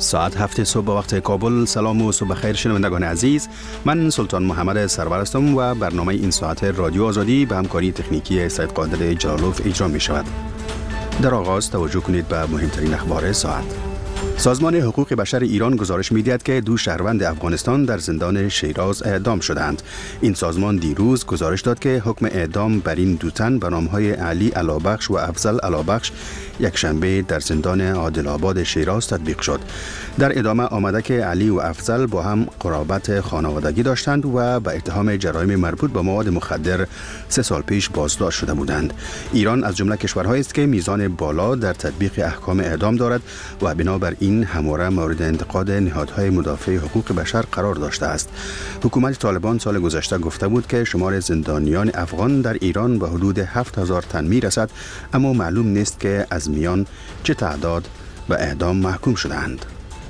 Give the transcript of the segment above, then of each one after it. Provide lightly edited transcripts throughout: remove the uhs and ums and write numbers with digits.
ساعت 7 صبح به وقت کابل. سلام و صبح خیر شنوندگان عزیز. من سلطان محمد سرور هستم و برنامه این ساعت رادیو آزادی به همکاری تکنیکی سید قادر جلالوف اجرا می شود. در آغاز توجه کنید به مهمترین اخبار ساعت. سازمان حقوق بشر ایران گزارش می‌دهد که 2 شهروند افغانستان در زندان شیراز اعدام شدند. این سازمان دیروز گزارش داد که حکم اعدام بر این 2 تن به نام‌های علی علابخش و افضل علابخش یک شنبه در زندان عادل آباد شیراز تطبیق شد. در ادامه آمده که علی و افضل با هم قرابت خانوادگی داشتند و به اتهام جرایم مربوط به مواد مخدر 3 سال پیش بازداشت شده بودند. ایران از جمله کشورهایی است که میزان بالا در تطبیق احکام اعدام دارد و بنابر این همواره مورد انتقاد نهادهای مدافع حقوق بشر قرار داشته است. حکومت طالبان سال گذشته گفته بود که شمار زندانیان افغان در ایران به حدود 7000 تن میرسد، اما معلوم نیست که از میان چه تعداد به اعدام محکوم شدند.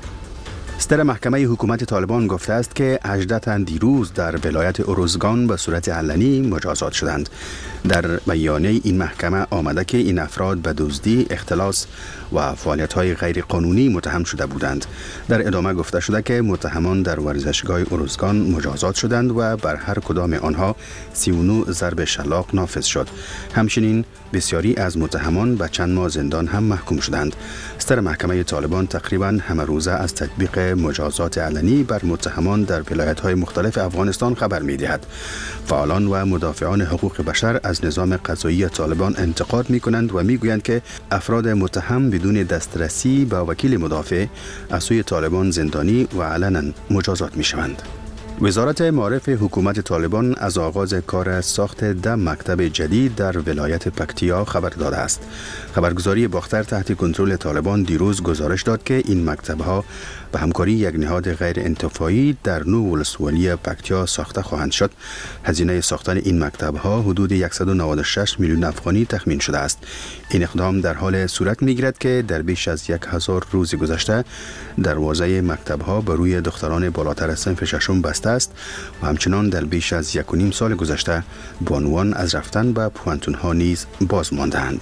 صدر محکمه حکومت طالبان گفته است که 18 تن دیروز در ولایت ارزگان به صورت علنی مجازات شدند. در بیانیه این محکمه آمده که این افراد به دزدی، اختلاس و فعالیت‌های غیر قانونی متهم شده بودند. در ادامه گفته شده که متهمان در ورزشگاه ارزگان مجازات شدند و بر هر کدام آنها 39 ضرب شلاق نافذ شد. همچنین بسیاری از متهمان به چند ماه زندان هم محکوم شدند. صدر محکمه طالبان تقریباً همه روزه از تطبیق مجازات علنی بر متهمان در ولایت‌های مختلف افغانستان خبر می‌دهد. فعالان و مدافعان حقوق بشر از نظام قضایی طالبان انتقاد می‌کنند و می‌گویند که افراد متهم بدون دسترسی به وکیل مدافع از سوی طالبان زندانی و علنا مجازات می‌شوند. وزارت معارف حکومت طالبان از آغاز کار ساخت 10 مکتب جدید در ولایت پکتیا خبر داده است. خبرگزاری باختر تحت کنترل طالبان دیروز گزارش داد که این مکتب‌ها به همکاری یک نهاد غیر انتفاعی در نو ولسوالی پکتیا ساخته خواهند شد. هزینه ساختن این مکتب‌ها حدود 196 میلیون افغانی تخمین شده است. این اقدام در حال صورت می‌گیرد که در بیش از 1000 روز گذشته دروازه مکتب‌ها بر روی دختران بالاتر از صنف ششم بسته است و همچنان در بیش از 1.5 سال گذشته بانوان از رفتن به پوانتون‌ها نیز باز مانده‌اند.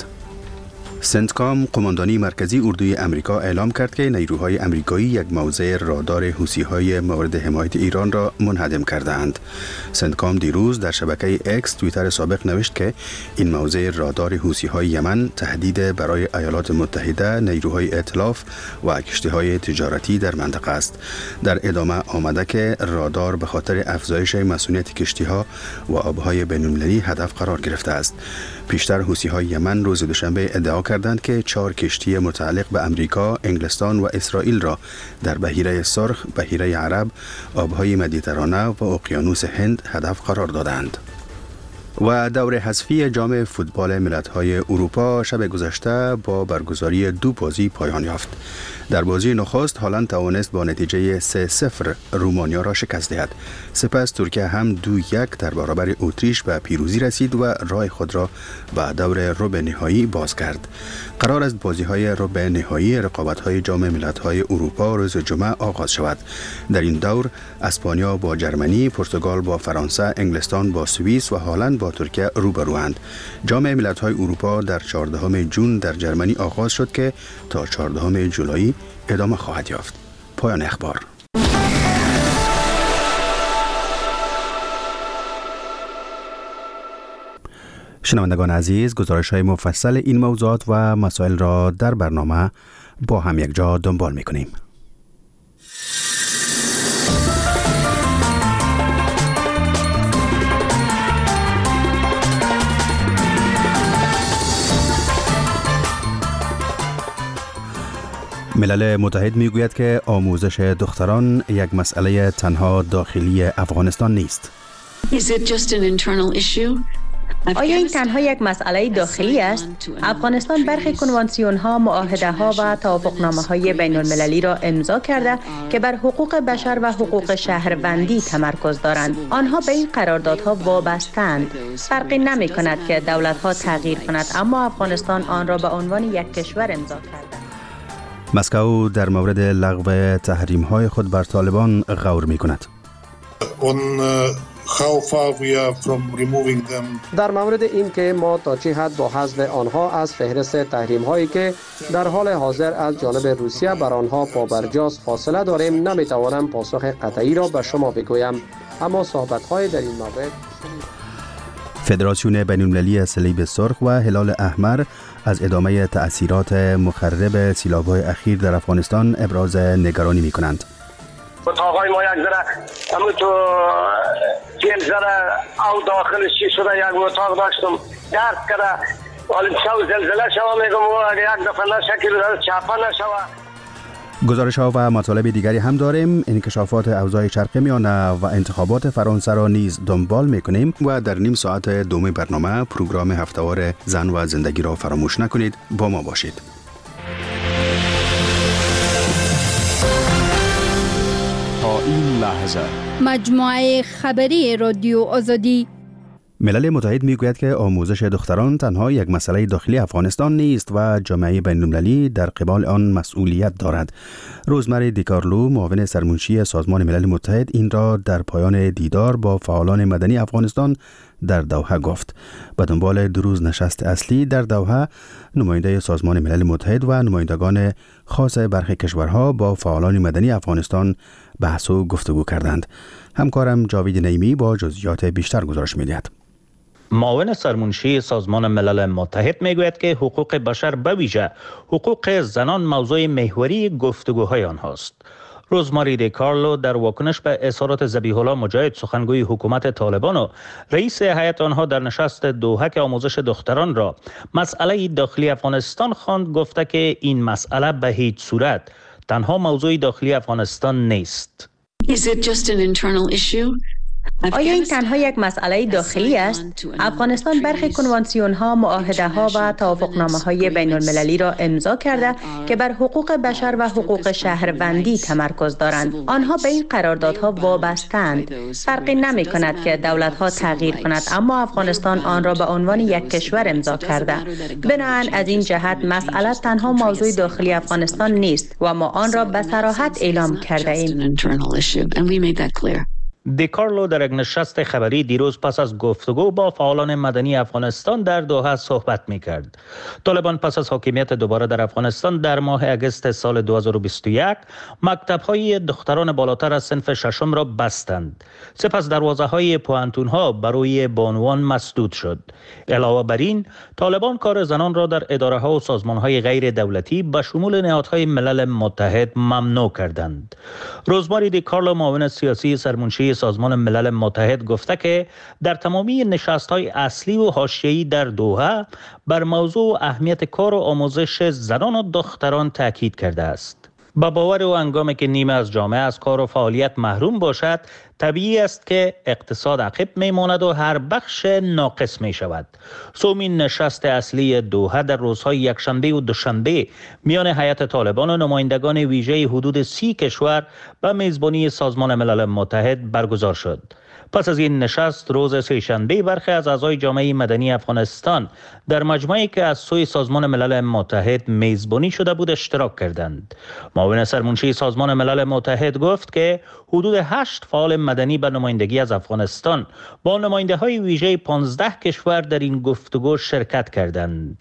سنتکام قماندانی مرکزی اردوی امریکا اعلام کرد که نیروهای امریکایی یک موضع رادار حوثی‌های مورد حمایت ایران را منهدم کردند. سنتکام دیروز در شبکه اکس توییتر سابق نوشت که این موضع رادار حوثی‌های یمن تهدید برای ایالات متحده، نیروهای ائتلاف و کشتی‌های تجارتی در منطقه است. در ادامه آمده که رادار به خاطر افزایش مسئولیت کشتی‌ها و آب‌های بین‌المللی هدف قرار گرفته است. پیشتر حوثی‌های یمن روز دوشنبه ادعا کردند که 4 کشتی متعلق به امریکا، انگلستان و اسرائیل را در بحیره سرخ، بحیره عرب، آبهای مدیترانه و اقیانوس هند هدف قرار دادند. و دور حذفی جام فوتبال ملت‌های اروپا شب گذشته با برگزاری 2 بازی پایان یافت. در بازی نخست هلند توانست با نتیجه 3-0 رومانیا را شکست دهد. سپس ترکیه هم 2-1 در برابر اتریش به پیروزی رسید و راه خود را به دور ربع نهایی باز کرد. قرار است بازی‌های ربع نهایی رقابت‌های جام ملت‌های اروپا روز جمعه آغاز شود. در این دور اسپانیا با جرمنی، پرتغال با فرانسه، انگلستان با سوئیس و هلند با ترکیه روبروند. جام ملت‌های اروپا در 14 جون در جرمنی آغاز شد که تا 14 جولای ادامه خواهد یافت. پایان اخبار. شنوندگان عزیز، گزارش‌های مفصل این موضوعات و مسائل را در برنامه با هم یک جا دنبال می‌کنیم. ملل متحد میگوید که آموزش دختران یک مسئله تنها داخلی افغانستان نیست. آیا این تنها یک مسئله داخلی است؟ افغانستان برخی کنوانسیون‌ها، معاهده‌ها و توافقنامه‌های بین‌المللی را امضا کرده که بر حقوق بشر و حقوق شهروندی تمرکز دارند. آنها به این قراردادها وابسته‌اند. فرقی نمی‌کند که دولت‌ها تغییر کند، اما افغانستان آن را به عنوان یک کشور امضا کرده. مسکو در مورد لغو تحریم‌های خود بر طالبان غور می‌کند. در مورد این که ما تا چه حد با حذف آنها از فهرست تحریم هایی که در حال حاضر از جانب روسیه بر آنها پابرجاست فاصله داریم، نمیتوانم پاسخ قطعی را به شما بگویم، اما صحبت های در این مورد. فدراسیون بین‌المللی صلیب سرخ و هلال احمر از ادامه تأثیرات مخرب سیلاب‌های اخیر در افغانستان ابراز نگرانی می‌کنند. اتاقای ما یک ذره همون تو تیل ذره او داخلش چی شده، یک اتاق داشتم درد کرده، ولی شو زلزله شوه میگم و یک دفعه نشکل چپه نشوه. گزارش‌ها و مطالب دیگری هم داریم. انکشافات اوضاع شرق میانه و انتخابات فرانسه را نیز دنبال میکنیم و در نیم ساعت دوم برنامه پروگرام هفته‌وار زن و زندگی را فراموش نکنید. با ما باشید. تا این لحظه مجموعه خبری رادیو آزادی. ملل متحد میگوید که آموزش دختران تنها یک مسئله داخلی افغانستان نیست و جامعه بین‌المللی در قبال آن مسئولیت دارد. روزمری دیکارلو، معاون سرمنشی سازمان ملل متحد، این را در پایان دیدار با فعالان مدنی افغانستان در دوحه گفت. به دنبال 2 روز نشست اصلی در دوحه، نماینده سازمان ملل متحد و نمایندگان خاص برخی کشورها با فعالان مدنی افغانستان بحث و گفتگو کردند. همکارم جاوید نیمی با جزئیات بیشتر گزارش می‌دهد. معاون سرمنشی سازمان ملل متحد میگوید که حقوق بشر به ویژه حقوق زنان موضوع محوری گفتگوهای آنهاست. روزماری دیکارلو در واکنش به اظهارات ذبیح الله مجاهد، سخنگوی حکومت طالبان و رئیس هیئت آنها در نشست دوحه که آموزش دختران را مسئله داخلی افغانستان خواند، گفته که این مسئله به هیچ صورت تنها موضوع داخلی افغانستان نیست. آیا این تنها یک مسئله داخلی است؟ افغانستان برخی کنوانسیون ها، معاهده ها و توافقنامه های بین المللی را امضا کرده که بر حقوق بشر و حقوق شهروندی تمرکز دارند. آنها به این قراردادها وابسته‌اند. فرقی نمی کند که دولت ها تغییر کند، اما افغانستان آن را به عنوان یک کشور امضا کرده. بنابراین از این جهت مسئله تنها موضوع داخلی افغانستان نیست و ما آن را به صراحت اعلام کرده ایم. دیکارلو در یک نشست خبری دیروز پس از گفتگو با فعالان مدنی افغانستان در دوحه صحبت می‌کرد. طالبان پس از حاکمیت دوباره در افغانستان در ماه اگست سال 2021 مکتب‌های دختران بالاتر از صنف ششم را بستند. سپس دروازه‌های پوهنتون‌ها برای بانوان مسدود شد. علاوه بر این، طالبان کار زنان را در اداره‌ها و سازمان‌های غیر دولتی به شمول نهادهای ملل متحد ممنوع کردند. روزماری دیکارلو، معاون سیاسی سرمنشی سازمان ملل متحد، گفته که در تمامی نشست‌های اصلی و حاشیه‌ای در دوحه بر موضوع اهمیت کار و آموزش زنان و دختران تاکید کرده است. با باور او هنگامی که نیمه از جامعه از کار و فعالیت محروم باشد، طبیعی است که اقتصاد عقب میماند و هر بخش ناقص می شود. سومین نشست اصلی دوحه در روزهای یکشنبه و دوشنبه میان هیئت طالبان و نمایندگان ویژه حدود 30 کشور به میزبانی سازمان ملل متحد برگزار شد. پس از این نشست روز سه‌شنبه برخی از اعضای جامعه مدنی افغانستان در مجمعی که از سوی سازمان ملل متحد میزبانی شده بود اشتراک کردند. معاون سرمنشی سازمان ملل متحد گفت که حدود 8 فعال مدنی به نمایندگی از افغانستان با نماینده‌های ویژه 15 کشور در این گفتگو شرکت کردند.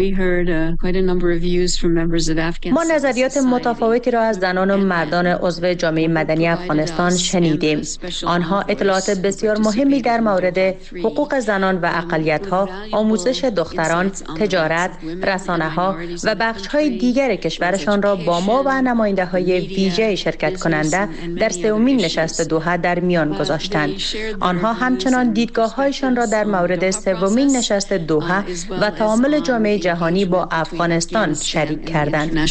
ما نظریات متفاوتی را از زنان و مردان عضو جامعه مدنی افغانستان شنیدیم. آنها اطلاعات بسیار مهمی در مورد حقوق زنان و اقلیت‌ها، آموزش دختران، تجارت، رسانه‌ها و بخش‌های دیگر کشورشان را با ما و نماینده‌های ویژه شرکت کننده در سومین نشست دوحه در میان گذاشتند. آنها همچنان دیدگاه‌هایشان را در مورد سومین نشست دوحه و تعامل جامعه جهانی با افغانستان شریک کردند.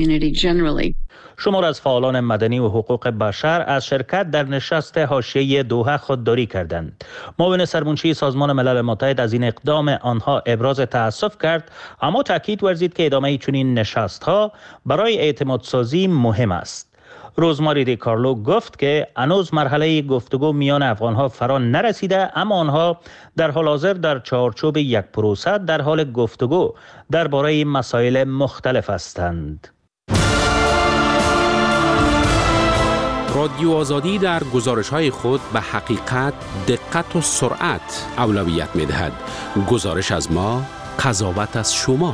شمار از فعالان مدنی و حقوق بشر از شرکت در نشست حاشیه‌ای دوحه خودداری کردند. معاون سرمنشی سازمان ملل متحد از این اقدام آنها ابراز تأسف کرد، اما تاکید ورزید که ادامه چنین نشست‌ها برای اعتمادسازی مهم است. روزماری دیکارلو گفت که هنوز مرحله گفتگو میان افغانها فرا نرسیده، اما آنها در حال حاضر در چارچوب یک پروسه در حال گفتگو درباره مسائل مختلف هستند. رادیو آزادی در گزارش‌های خود به حقیقت، دقت و سرعت اولویت می‌دهد. گزارش از ما، قضاوت از شما.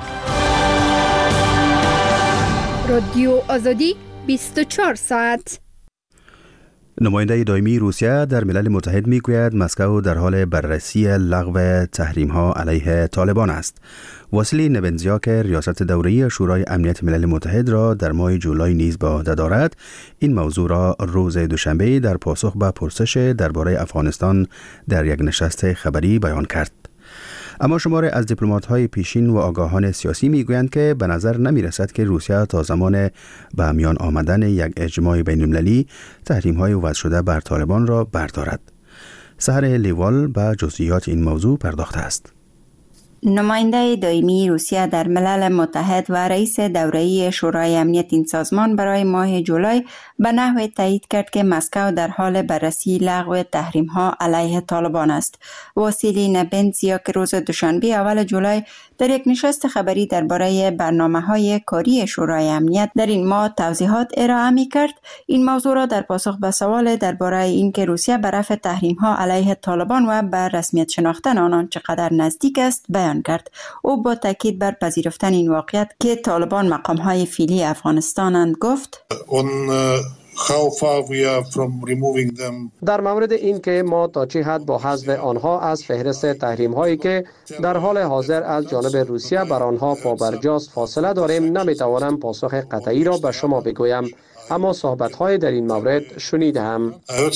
رادیو آزادی 24 ساعت. نماینده دائمی روسیه در ملل متحد میگوید مسکو در حال بررسی لغو تحریم‌ها علیه طالبان است. واسیلی نبنزیاک ریاست دوره‌ای شورای امنیت ملل متحد را در ماه جولای نیز به عهده دارد، این موضوع را روز دوشنبه در پاسخ به پرسش درباره افغانستان در یک نشست خبری بیان کرد. اما شماری از دیپلمات‌های پیشین و آگاهان سیاسی میگویند که به نظر نمی‌رسد که روسیه تا زمان به میان آمدن یک اجماع بین‌المللی تحریم‌های وضع شده بر طالبان را بردارد. سحر لیوال به جزئیات این موضوع پرداخته است. نماینده دائمی روسیه در ملل متحد و رئیس دوره‌ای شورای امنیت این سازمان برای ماه جولای به نحو تایید کرد که مسکو در حال بررسی لغو تحریم‌ها علیه طالبان است. واسیلی نبنزیاک روز دوشنبه اول جولای در یک نشست خبری درباره برنامه‌های کاری شورای امنیت در این ماه توضیحات ارائه می‌کرد. این موضوع را در پاسخ به سوال درباره اینکه روسیه به رفع تحریم‌ها علیه طالبان و به رسمیت شناختن آنان چقدر نزدیک است بیان کرد. او با تاکید بر پذیرفتن این واقعیت که طالبان مقام‌های فعلی افغانستانند گفت: در مورد این که ما تا چه حد با حذف آنها از فهرست تحریم هایی که در حال حاضر از جانب روسیه بر آنها پابرجاست فاصله داریم، نمیتوانم پاسخ قطعی را به شما بگویم، اما صحبت های در این مورد شنیدم.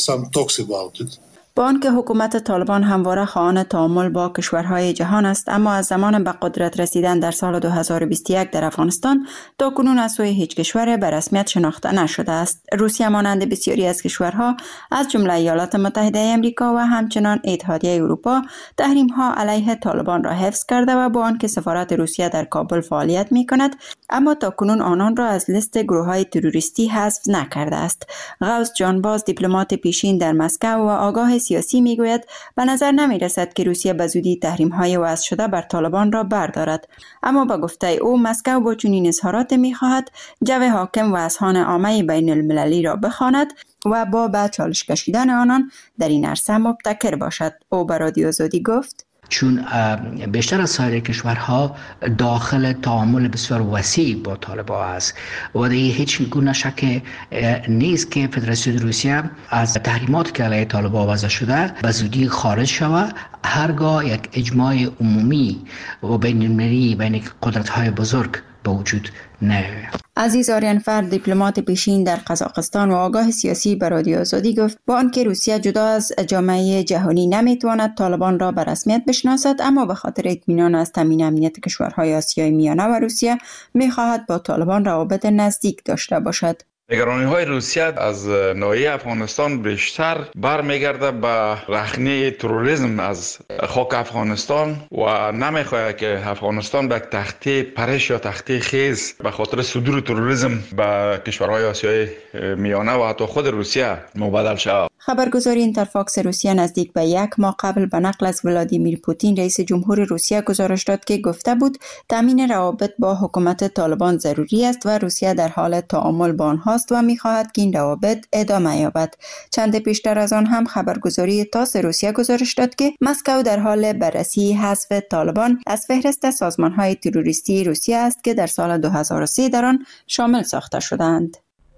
با آنکه حکومت طالبان همواره خواهان تعامل با کشورهای جهان است، اما از زمان به قدرت رسیدن در سال 2021 در افغانستان تا کنون از سوی هیچ کشور به رسمیت شناخته نشده است. روسیه مانند بسیاری از کشورها از جمله ایالات متحده آمریکا و همچنان اتحادیه اروپا تحریم‌ها علیه طالبان را حفظ کرده و با آنکه سفارت روسیه در کابل فعالیت می‌کند، اما تا کنون آنان را از لیست گروه‌های تروریستی حذف نکرده است. غوث جانباز، دیپلمات پیشین در مسکو و آگاه سیاسی میگوید به نظر نمی رسد که روسیه به زودی تحریم‌های وضع شده بر طالبان را بردارد، اما با گفته او مسکو با چنین اظهارات می‌خواهد جو حاکم و اذهان عامه بین المللی را بخواند و با به چالش کشیدن آنان در این عرصه مبتکر باشد. او به رادیو آزادی گفت: چون بیشتر از سایر کشورها داخل تعامل بسیار وسیع با طالبان است و در هیچ گونه شک نیست که فدراسیون روسیه از تحریمات که علیه طالبان وضع شده به زودی خارج شود، هرگاه یک اجماع عمومی و بین المللی بین قدرت‌های بزرگ به وجود نیاید. عزیز آریانفر، دیپلمات پیشین در قزاقستان و آگاه سیاسی به رادیو آزادی گفت با آنکه روسیه جدا از جامعه جهانی نمیتواند طالبان را به رسمیت بشناسد، اما به خاطر اطمینان از تامین امنیت کشورهای آسیای میانه و روسیه میخواهد با طالبان روابط نزدیک داشته باشد. نگرانی‌های روسیه از ناحیه افغانستان بیشتر برمیگرده به رخنه تروریسم از خاک افغانستان و نمیخواهد که افغانستان به تخته پرش یا تخته خیز به خاطر صدور تروریسم به کشورهای آسیای میانه و حتی خود روسیه مبادل شود. خبرگزاری اینترفاکس روسیه نزدیک به یک ماه قبل به نقل از ولادیمیر پوتین رئیس جمهور روسیه گزارش داد که گفته بود تامین روابط با حکومت طالبان ضروری است و روسیه در حال تعامل با آنهاست و می‌خواهد که این روابط ادامه یابد. چند پیشتر از آن هم خبرگزاری تاس روسیه گزارش داد که مسکو در حال بررسی حذف طالبان از فهرست سازمان‌های تروریستی روسیه است که در سال 2003 در آن شامل ساخته شدند.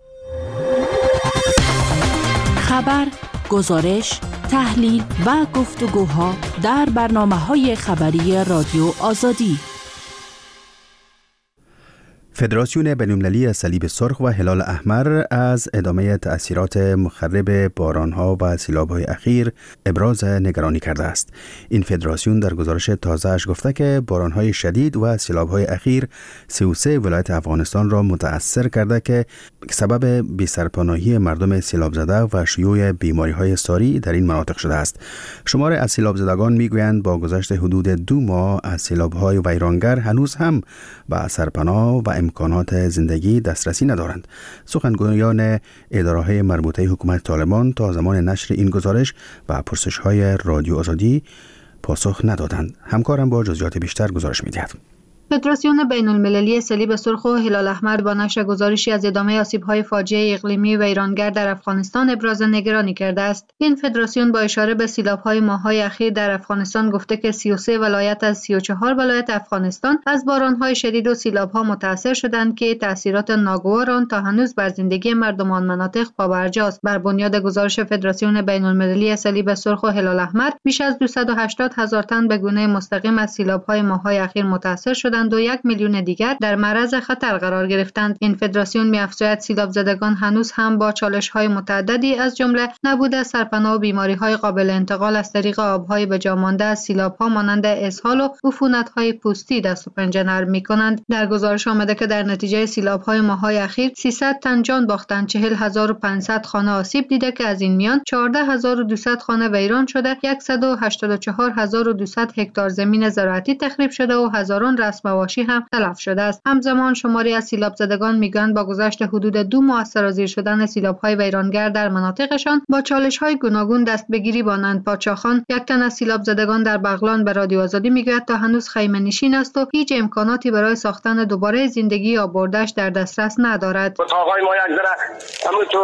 خبر، گزارش، تحلیل و گفتگوها در برنامه‌های خبری رادیو آزادی. فدراسیون بین‌المللی صلیب سرخ و هلال احمر از ادامه تأثیرات مخرب باران‌ها و سیلاب‌های اخیر ابراز نگرانی کرده است. این فدراسیون در گزارش تازه‌اش گفته که باران‌های شدید و سیلاب‌های اخیر 33 ولایت افغانستان را متأثر کرده که سبب بی‌سرپناهی مردم سیلاب زده و شیوع بیماری‌های ساری در این مناطق شده است. شمار از سیلاب زدگان می‌گویند با گذشت حدود 2 ماه از سیلاب‌های ویرانگر هنوز هم به سرپناه و امکانات زندگی دسترسی ندارند. سخنگویان اداره‌های مربوطه حکومت طالبان تا زمان نشر این گزارش و پرسش‌های رادیو آزادی پاسخ ندادند. همکارم با جزئیات بیشتر گزارش می‌دهد. فدراسیون بین‌المللی صلیب سرخ و هلال احمر با نشر گزارشی از ادامه آسیب‌های فاجعه اقلیمی ویرانگر در افغانستان ابراز نگرانی کرده است. این فدراسیون با اشاره به سیلاب‌های ماه‌های اخیر در افغانستان گفته که 33 ولایت از 34 ولایت افغانستان از باران‌های شدید و سیلاب‌ها متاثر شدند که تأثیرات ناگوار آن تا هنوز بر زندگی مردم آن مناطق پابرجاست. بر بنیاد گزارش فدراسیون بین‌المللی صلیب سرخ و هلال احمر بیش از 280,000 تن به گونه مستقیم از سیلاب‌های ماه‌های اخیر متاثر شدند و 1 میلیون دیگر در معرض خطر قرار گرفتند. این فدراسیون می‌افزاید سیلاب زدگان هنوز هم با چالش‌های متعددی از جمله نبود سرپناه و بیماری‌های قابل انتقال از طریق آب‌های به جا مانده از سیلاب‌ها مانند اسهال و عفونت‌های پوستی دست و پنجه نرم می‌کنند. در گزارش آمده که در نتیجه سیلاب‌های ماه‌های اخیر 300 تن جان باختند، 40,500 خانه آسیب دیده که از این میان 14,200 خانه ویران شده، 184,200 هکتار زمین زراعتی تخریب شده و هزاران رسم مواشی هم تلف شده است. همزمان شماری از سیلاب زدگان میگویند با گذشت حدود 2 ماه از سرازیر شدن سیلاب‌های ویرانگر در مناطقشان با چالش‌های گوناگون دست به گیری بانند. پادشاهان، یک تن از سیلاب زدگان در بغلان به رادیو آزادی میگوید تا هنوز خیمه نشین است و هیچ امکاناتی برای ساختن دوباره زندگی آبادش در دسترس ندارد. اتاقای ما یک ذره همون تو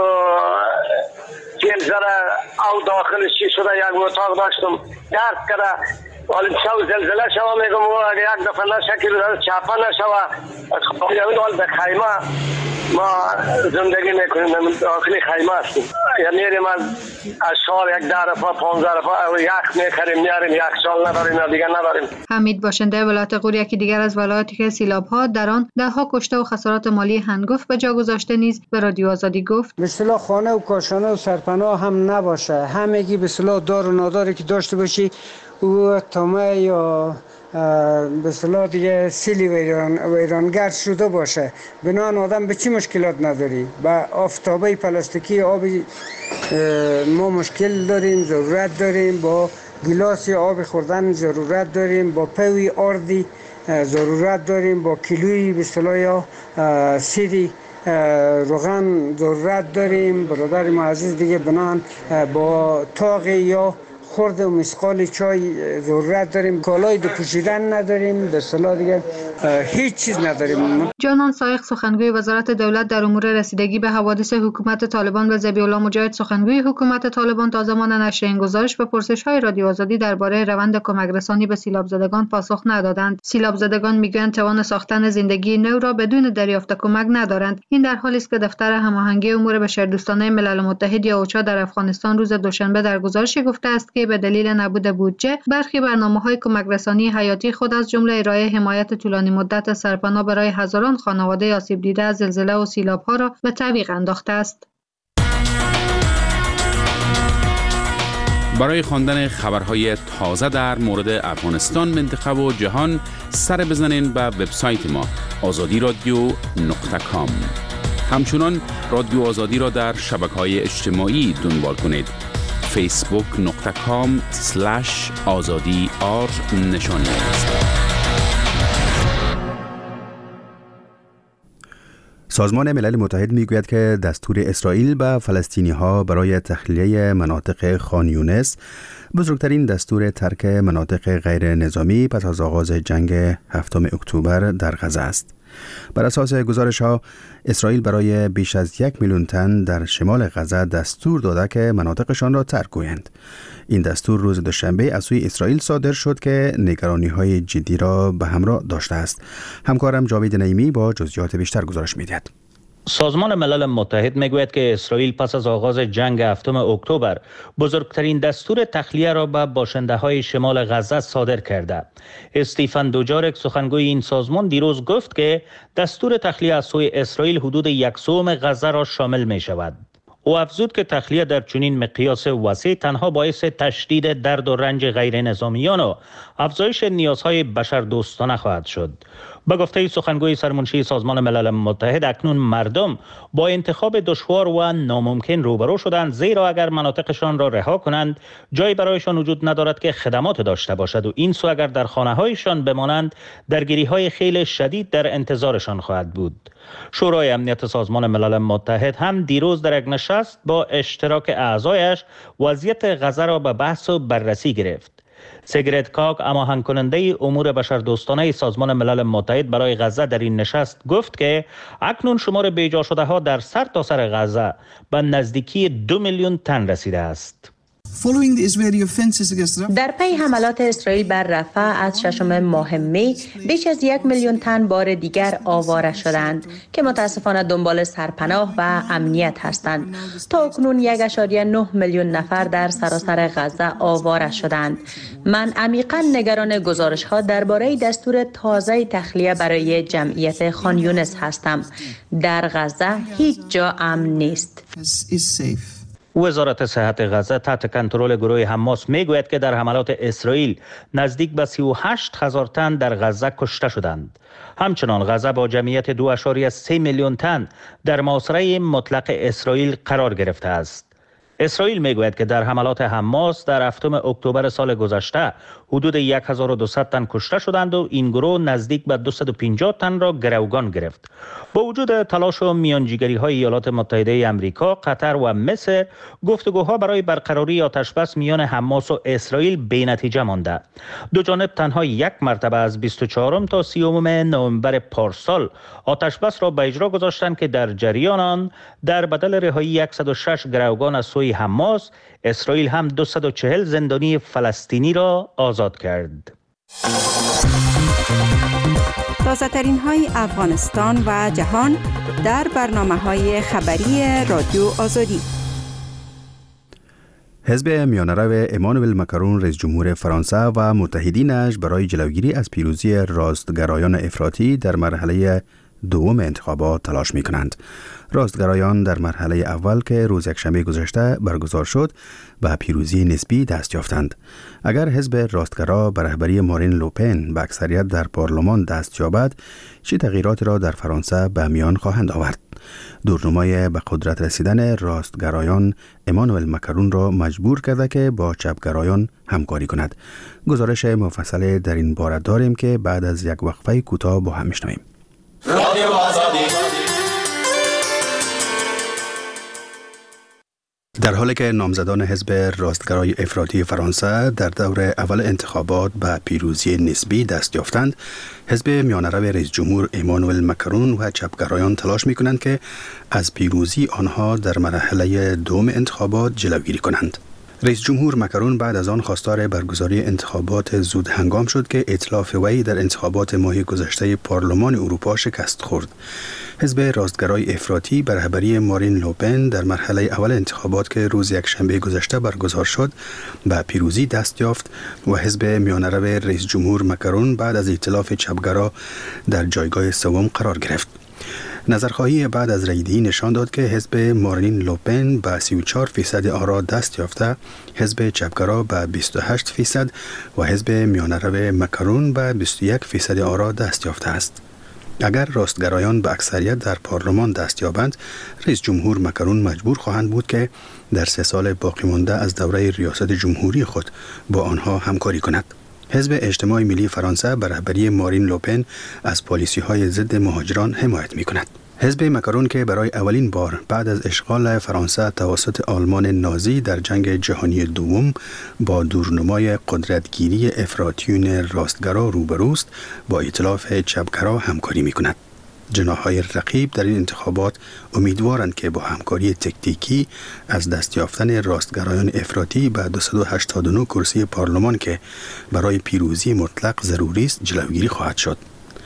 چیل زره او داخلش چی شده، یک اتاق داشتم درد کرده، ولی شو زلزله شوا میگم و یک دفعه نشکل چپه نشوه از خواهی وال به خیمه ما زندگی میکنیم، داخلی خیمه هستیم. یعنی میریم از شهر یک 10 رفاه 15 رفاه یخ میخریم میاریم، یک شال نداریم دیگه نداریم. حمید باشنده ولایت غور یکی دیگر از ولایاتی که سیلاب‌ها در آن ده‌ها کشته و خسارات مالی هنگفت به جا گذاشته نیز به رادیو آزادی گفت به اصطلاح خانه و کاشانه و سرپناه هم نباشه، همگی به اصطلاح دار و ناداری که داشته باشی او تامه یا به اصطلاح دیگه سیلی ویرانگر شده باشه، بنان آدم به چی مشکلات نداری. با آفتابه پلاستیکی آبی ما مشکل داریم، ضرورت داریم، با گلاس آب خوردن ضرورت داریم، با پوی آردی ضرورت داریم، با کیلویی به اصطلاح یا سیری روغن ضرورت داریم. برادر معزز دیگه بنان با تاق یا خورده و مسقال چای ضرورت داریم، کالای دو پوشیدن نداریم، به اصطلاح دیگه هیچ چیز نداریم. جانان سایق سخنگوی وزارت دولت در امور رسیدگی به حوادث حکومت طالبان و ذبیح الله مجاهد سخنگوی حکومت طالبان تا زمان نشر این گزارش به پرسش‌های رادیو آزادی درباره روند کمک رسانی به سیلاب زدگان پاسخ ندادند. سیلاب زدگان میگویند توان ساختن زندگی نو را بدون دریافت کمک ندارند. این در حالی است که دفتر هماهنگی امور بشردوستانه ملل متحد یا اوچا در افغانستان روز دوشنبه در گزارشی گفته است که به دلیل نبود بودجه برخی برنامه‌های کمک رسانی حیاتی خود از جمله ارائه حمایت طولانی مدت سرپناه برای هزاران خانواده آسیب دیده از زلزله و سیلاب‌ها را به تعویق انداخته است. برای خواندن خبرهای تازه در مورد افغانستان، منطقه و جهان سر بزنین به وبسایت ما azadiradio.com. همچنان رادیو آزادی را در شبکه‌های اجتماعی دنبال کنید. facebook.com/azadi_r نشانی است. سازمان ملل متحد میگوید که دستور اسرائیل به فلسطینی‌ها برای تخلیه مناطق خان یونس بزرگترین دستور ترک مناطق غیر نظامی پس از آغاز جنگ 7 اکتبر در غزه است. بر اساس گزارش‌ها اسرائیل برای بیش از 1 میلیون تن در شمال غزه دستور داده که مناطقشان را ترک کنند. این دستور روز دوشنبه از سوی اسرائیل صادر شد که نگرانی‌های جدی را به همراه داشته است. همکارم جاوید نعیمی با جزئیات بیشتر گزارش می‌دهد. سازمان ملل متحد میگوید که اسرائیل پس از آغاز جنگ 7 اکتبر بزرگترین دستور تخلیه را به باشنده‌های شمال غزه صادر کرده. استیفن دوجارک سخنگوی این سازمان دیروز گفت که دستور تخلیه از سوی اسرائیل حدود 1/3 غزه را شامل می شود. او افزود که تخلیه در چنین مقیاس وسیع تنها باعث تشدید درد و رنج غیر نظامیان و افزایش نیازهای بشردوستانه خواهد شد. به گفته سخنگوی سرمنشی سازمان ملل متحد، اکنون مردم با انتخاب دشوار و ناممکن روبرو شدند، زیرا اگر مناطقشان را رها کنند جایی برایشان وجود ندارد که خدمات داشته باشد و این سو اگر در خانه‌هایشان بمانند درگیری‌های خیلی شدید در انتظارشان خواهد بود. شورای امنیت سازمان ملل متحد هم دیروز در یک نشست با اشتراک اعضایش وضعیت غزه را به بحث و بررسی گرفت. سیگرت کاک هماهنگ کننده امور بشردوستانه سازمان ملل متحد برای غزه در این نشست گفت که اکنون شمار بیجا شده ها در سرتاسر غزه به نزدیکی 2 میلیون تن رسیده است. در پی حملات اسرائیل بر رفح از 6 ماه می بیش از 1 میلیون تن بار دیگر آواره شدند که متاسفانه دنبال سرپناه و امنیت هستند. تا اکنون 1.9 میلیون نفر در سراسر غزه آواره شدند. من عمیقاً نگران گزارش ها درباره دستور تازه تخلیه برای جمعیت خان یونس هستم. در غزه هیچ جا امن نیست. وزارت صحت غزه تحت کنترل گروه حماس میگوید که در حملات اسرائیل نزدیک به 38,000 تن در غزه کشته شدند. همچنان غزه با جمعیت 2.3 میلیون تن در محاصره مطلق اسرائیل قرار گرفته است. اسرائیل میگوید که در حملات حماس در 7 اکتبر سال گذشته حدود 1200 تن کشته شدند و این گروه نزدیک به 250 تن را گروگان گرفت. با وجود تلاش و میانجیگری های ایالات متحده آمریکا، قطر و مصر، گفتگوها برای برقراری آتشبس میان حماس و اسرائیل بی‌نتیجه مانده. دو جانب تنها یک مرتبه از 24 تا 30 نوامبر پارسال آتشبس را به اجرا گذاشتند که در جریان آن در بدل رهایی 106 گروگان از سوی حماس، اسرائیل هم 240 زندانی فلسطینی را آزاد کرد. تازه ترین های افغانستان و جهان در برنامه های خبری رادیو آزادی. حزب میانه‌رو امانوئل ماکرون رئیس جمهور فرانسه و متحدینش برای جلوگیری از پیروزی راستگرایان افراطی در مرحله دوم انتخابات تلاش می کنند. راستگرایان در مرحله اول که روز یکشنبه گذشته برگزار شد به پیروزی نسبی دست یافتند. اگر حزب راستگرا به رهبری مارین لوپن به اکثریت در پارلمان دست یابد، چه تغییراتی را در فرانسه به میان خواهند آورد؟ دورنمای به قدرت رسیدن راستگرایان امانوئل ماکرون را مجبور کرده که با چپگرایان همکاری کند. گزارش مفصل در این باره داریم که بعد از یک وقفه کوتاه با هم میشنویم. رادیو آزادی. در حالی که نامزدان حزب راستگرای افراطی فرانسه در دور اول انتخابات به پیروزی نسبی دست یافتند، حزب میانه‌رو رئیس جمهور امانوئل ماکرون و چپگرایان تلاش می‌کنند که از پیروزی آنها در مرحله دوم انتخابات جلوگیری کنند. رئیس جمهور ماکرون بعد از آن خواستار برگزاری انتخابات زود هنگام شد که ائتلاف وی در انتخابات ماه گذشته پارلمان اروپا شکست خورد. حزب راستگرای افراطی به رهبری مارین لوپن در مرحله اول انتخابات که روز یکشنبه گذشته برگزار شد به پیروزی دست یافت و حزب میانه‌رو رئیس جمهور ماکرون بعد از ائتلاف چپگرا در جایگاه سوم قرار گرفت. نظرخواهی بعد از رأی‌دهی نشان داد که حزب مارین لوپن به 34% آرا دست یافته، حزب چپگرا به 28% و حزب میانه‌رو ماکرون به 21% آرا دست یافته است. اگر راستگرایان به اکثریت در پارلمان دست یابند، رئیس جمهور ماکرون مجبور خواهند بود که در 3 سال باقی مانده از دوره ریاست جمهوری خود با آنها همکاری کند. حزب اجتماع ملی فرانسه به رهبری مارین لوپن از پالیسی‌های ضد مهاجران حمایت می‌کند. حزب ماکرون که برای اولین بار بعد از اشغال فرانسه توسط آلمان نازی در جنگ جهانی دوم با دورنمای قدرتگیری افراطیون راستگرا روبروست، با ائتلاف چپگرا همکاری می‌کند. جناح‌های رقیب در این انتخابات امیدوارند که با همکاری تکتیکی از دست یافتن راستگرایان افراطی به 289 کرسی پارلمان که برای پیروزی مطلق ضروری است جلوگیری خواهد شد.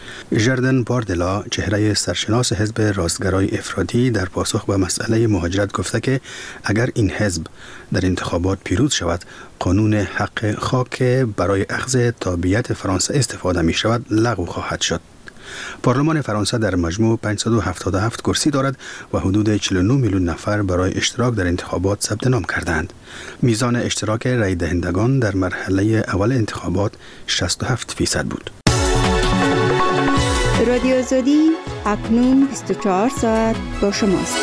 ژردن باردلا، چهره سرشناس حزب راستگرای افراطی، در پاسخ به مسئله مهاجرت گفته که اگر این حزب در انتخابات پیروز شود، قانون حق خاک برای اخذ تابعیت فرانسه استفاده می شود لغو خواهد شد. پارلمان فرانسه در مجموع 577 کرسی دارد و حدود 49 میلیون نفر برای اشتراک در انتخابات ثبت نام کردند. میزان اشتراک رای دهندگان در مرحله اول انتخابات 67% بود. رادیو آزادی اکنون 24 ساعت با شماست.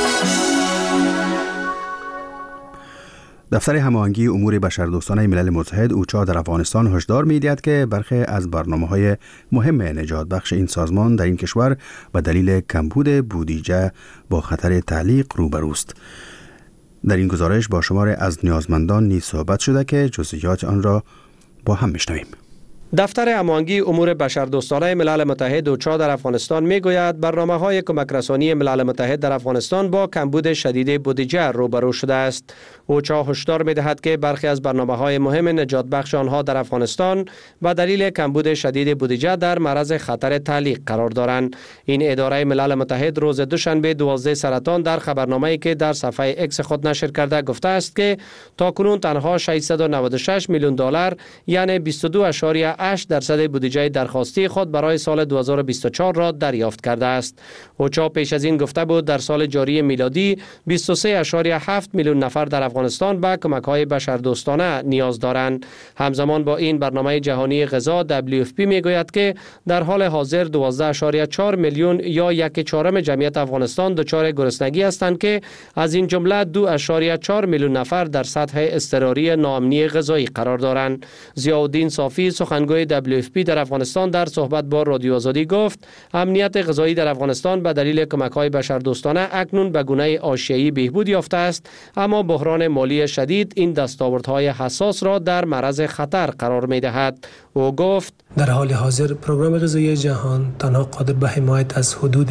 دفتر هماهنگی امور بشردوستانه ملل متحد اوچا در افغانستان هشدار می‌دهد که برخی از برنامه‌های مهم نجات بخش این سازمان در این کشور به دلیل کمبود بودجه با خطر تعلیق روبروست. در این گزارش با شمار از نیازمندان نیز صحبت شده که جزئیات آن را با هم میشنویم. دفتر هماهنگی امور بشردوستانه ملل متحد اوچا در افغانستان میگوید برنامه‌های کمک رسانی ملل متحد در افغانستان با کمبود شدید بودجه روبرو شده است. اوچا هشدار می‌دهد که برخی از برنامه‌های مهم نجات بخش آنها در افغانستان به دلیل کمبود شدید بودجه در معرض خطر تعلیق قرار دارند. این اداره ملل متحد روز دوشنبه 12 سرطان در خبرنامه‌ای که در صفحه اکس خود نشر کرده گفته است که تاکنون تنها 696 میلیون دلار یعنی 22.8% بودجه درخواستی خود برای سال 2024 را دریافت کرده است. اوچا پیش از این گفته بود در سال جاری میلادی 23.7 میلیون نفر در افغانستان به کمک‌های بشردوستانه نیاز دارند. همزمان با این برنامه جهانی غذا WFP میگوید که در حال حاضر 12.4 میلیون یا 1/4 جمعیت افغانستان دچار گرسنگی هستند که از این جمله 2.4 میلیون نفر در سطح اضطراری ناامنی غذایی قرار دارند. ضیاءالدین صافی سخنگوی WFP در افغانستان در صحبت با رادیو آزادی گفت امنیت غذایی در افغانستان به دلیل کمک‌های بشردوستانه اکنون به گونه آشیایی بهبود یافته است، اما بحران مالی شدید این دستاوردهای حساس را در معرض خطر قرار می‌دهد. او گفت در حال حاضر پروگرام غذایی جهان تنها قادر به حمایت از حدود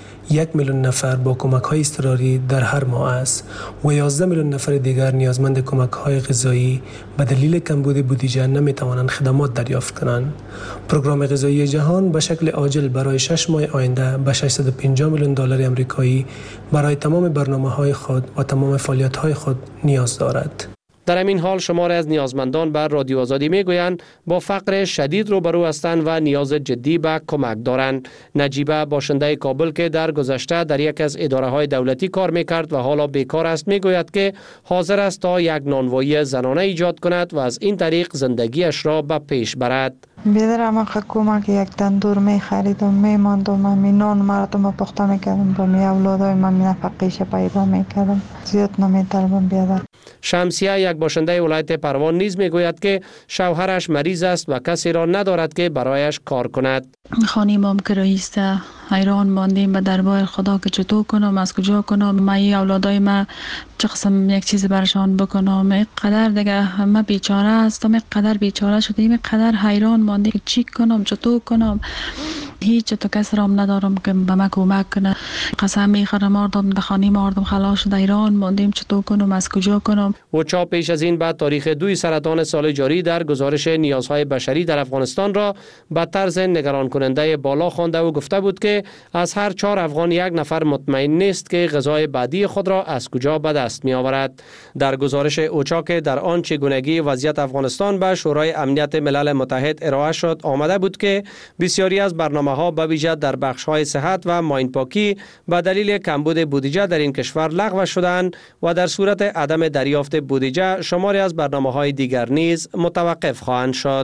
1 میلیون نفر با کمک‌های اضطراری در هر ماه است و 11 میلیون نفر دیگر نیازمند کمک‌های غذایی به دلیل کمبود بودجه نمی‌توانند خدمات دریافت کنند. پروگرام غذایی جهان به شکل عاجل برای 6 ماه آینده به 650 میلیون دلار آمریکایی برای تمام برنامه‌های خود و تمام فعالیت‌های خود نیاز دارد. در همین حال شماری از نیازمندان بر رادیو آزادی میگویند با فقر شدید روبرو هستند و نیاز جدی به کمک دارند. نجیبه باشنده کابل که در گذشته در یک از اداره‌های دولتی کار میکرد و حالا بیکار است میگوید که حاضر است تا یک نانوایی زنانه ایجاد کند و از این طریق زندگیش را به پیش برد. بیدرم کمک یک تندور می خریدم میماندم می نان مردم پخته میکردم با می اولادای من می نفقیش پیدا میکردم زیاد نمیطلبم بیادر. شمسیه یک باشنده ولایت پروان نیز میگوید که شوهرش مریض است و کسی را ندارد که برایش کار کند. خانه مام کرایی است، حیران ماندیم به دربار خدا که چطور کنم، از کجا کنم، من اولادای ما چه قسم یک چیز برشان بکنم. اینقدر دیگه همه بیچاره هستم، اینقدر بیچاره شدیم، اینقدر حیران ماندیم که چی کنم، چطور کنم. هیچ تو کس رام ندارم که به من کمک کنه. قسم میخورم مردم به خانه مردم خلاص شده، ایران ماندیم چطور کنم، از کجا کنم. اوچا پیش از این بعد تاریخ 2 سرطان سال جاری در گزارش نیازهای بشری در افغانستان را به طرز نگران کننده بالا خوانده و گفته بود که از هر 4 افغان 1 نفر مطمئن نیست که غذای بعدی خود را از کجا به دست می آورد. در گزارش اوچا که در آن چگونگی وضعیت افغانستان به شورای امنیت ملل متحد ارائه شد آمده بود که بسیاری از برنامه‌ها به ویژه در بخش‌های صحت و ماین پاکی به دلیل کمبود بودجه در این کشور لغو شدند و در صورت عدم دریافت بودجه شماری از برنامه‌های دیگر نیز متوقف خواهند شد.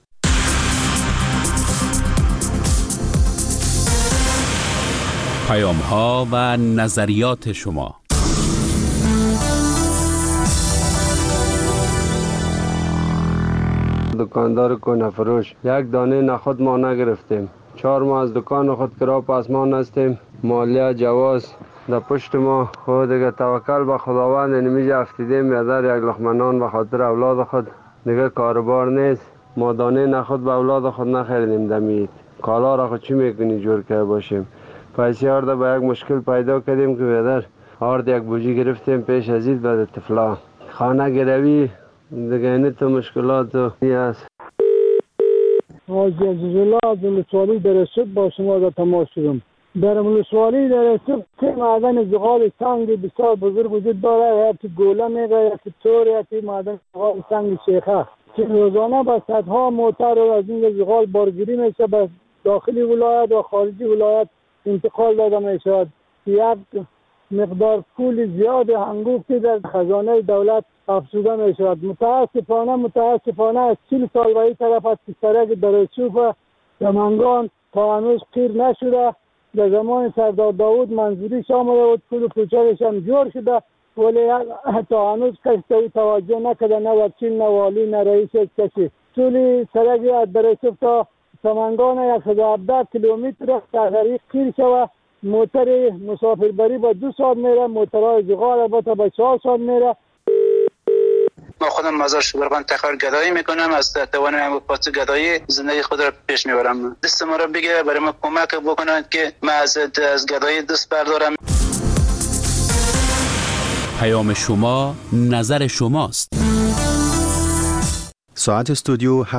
پیام‌ها و نظریات شما. دکاندار کنه فروش یک دانه نخود ما نگرفتیم. 4 ماه از دکان خود کرا پاسمان هستیم. مالیه جواز در پشت ما خود دیگه توکل به خداوند نمیشه افتیدیم بیادر یک لقمه نان به خاطر اولاد خود دیگه کاربار نیست. ما دانه نخود به اولاد خود نخریدیم دمید. کالا را خود چی میکنی جور که باشیم. پیسی آرده به یک مشکل پیدا کردیم که بیادر آرد یک بوجی گرفتیم پیش ازید بعد طفلا خانه گروی دیگه اینه تو مشکلات و نیست. حاجی عزیزالله از ولسوالی درسته با شما را تماس شدم. در ولسوالی درسته 3 معدن زغال سنگ بسیار بزرگ وجود داره، یکی گوله میگه، یکی تور، یکی معدن زغال سنگ شیخه که روزانه به صدها موتر از این زغال بارگیری میشه به داخلی ولایت و خارجی ولایت انتقال داده میشود. یک مقدار پول زیاد هنگفتی در خزانه دولت افزوده می شود. متاسفانه از 40 سال به این طرف از سرک درسوف و دمنگان تا هنوز قیر نشده. در زمان سردار داود منظوری آمده بود، پول کوچکش هم جور شده ولی تا هنوز کسی توجه نکرده، نه وکیل نه والی نه رئیس کسی. طول سرک از درسوف تا دمنگان 117 کیلومتر در طریق قیر شود. موتر مسافربری با 2 ساعت میره، موترهای زغال البته با 4 ساعت میره. ما خودم مزار شبرغان تخار گدایی میکنم، از توانم پاس گدایی زندگی خود را پیش میبرم. دست ما را بگیره، برای ما کمک بکنند که ما از گدایی دست بردارم. پیام شما، نظر شماست. ساعت استودیو